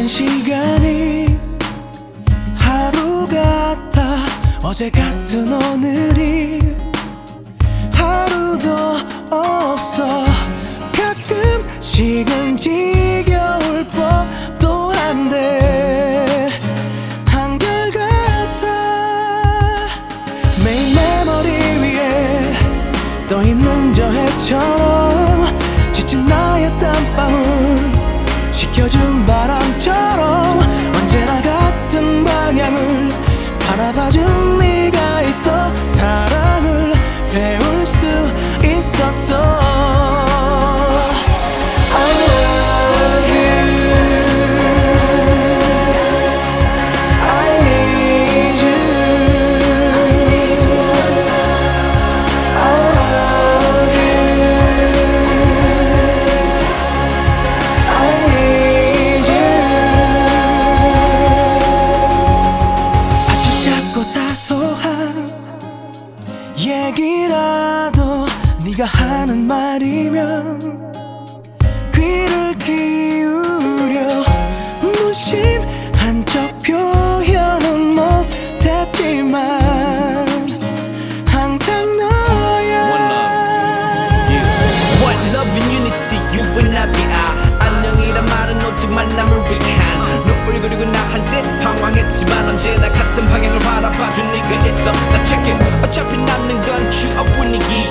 시간이 하루 같아 어제 같은 오늘이 하루도 없어. 가끔씩은 지겨울 법도 한데 한결같아. 매일 내 머리 위에 떠있는 저 해처럼 지친 나의 땀방울 식혀준 바람처럼 언제나 같은 방향을 바라봐준 네가 있어 사랑을 배울 수 있었어. I love you, I need you, I love you, I need you. 아주 작고 사소한 얘기라도 네가 하는 말이면 귀를 기울여 무심한 척 표현은 못했지만 항상 너야. One love and unity, you and I be I. 안녕이란 말은 오직 만남을 위한 눈물 그리고 나 한때 방황했지만 언제나 같은 방향을 바라봐준 네가 있어. 나 check it. 어차피 남는 건 추억 뿐이기에